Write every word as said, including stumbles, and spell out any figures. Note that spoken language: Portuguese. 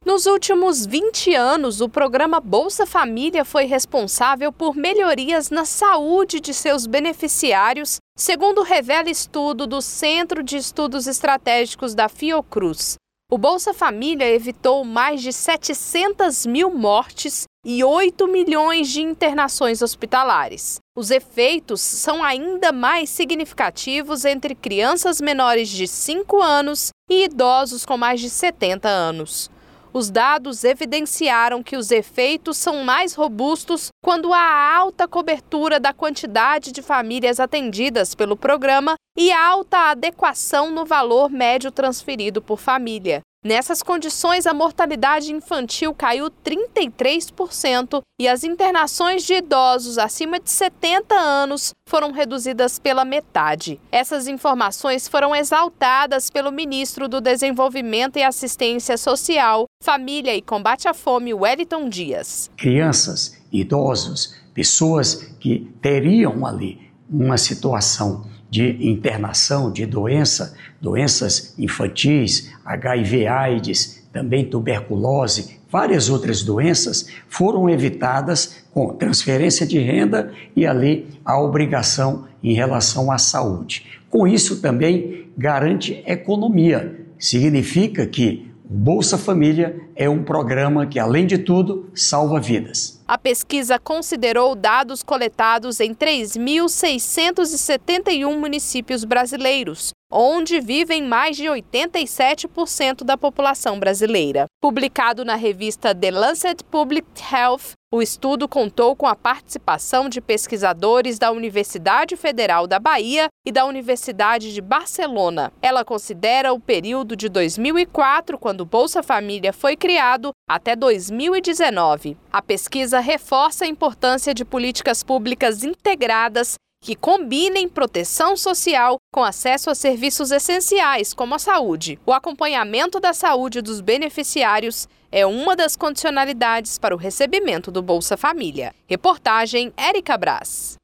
Nos últimos vinte anos, o programa Bolsa Família foi responsável por melhorias na saúde de seus beneficiários, segundo revela estudo do Centro de Estudos Estratégicos da Fiocruz. O Bolsa Família evitou mais de setecentas mil mortes e oito milhões de internações hospitalares. Os efeitos são ainda mais significativos entre crianças menores de cinco anos e idosos com mais de setenta anos. Os dados evidenciaram que os efeitos são mais robustos quando há alta cobertura da quantidade de famílias atendidas pelo programa e alta adequação no valor médio transferido por família. Nessas condições, a mortalidade infantil caiu trinta e três por cento e as internações de idosos acima de setenta anos foram reduzidas pela metade. Essas informações foram exaltadas pelo ministro do Desenvolvimento e Assistência Social, Família e Combate à Fome, Wellington Dias. Crianças, idosos, pessoas que teriam ali uma situação de internação, de doença, doenças infantis, H I V AIDS, também tuberculose, várias outras doenças foram evitadas com transferência de renda e ali a obrigação em relação à saúde. Com isso também garante economia, significa que o Bolsa Família é um programa que, além de tudo, salva vidas. A pesquisa considerou dados coletados em três mil seiscentos e setenta e um municípios brasileiros, onde vivem mais de oitenta e sete por cento da população brasileira. Publicado na revista The Lancet Public Health, o estudo contou com a participação de pesquisadores da Universidade Federal da Bahia e da Universidade de Barcelona. Ela considera o período de dois mil e quatro, quando o Bolsa Família foi criado, até dois mil e dezenove. A pesquisa reforça a importância de políticas públicas integradas que combinem proteção social com acesso a serviços essenciais, como a saúde. O acompanhamento da saúde dos beneficiários é uma das condicionalidades para o recebimento do Bolsa Família. Reportagem Érica Brás.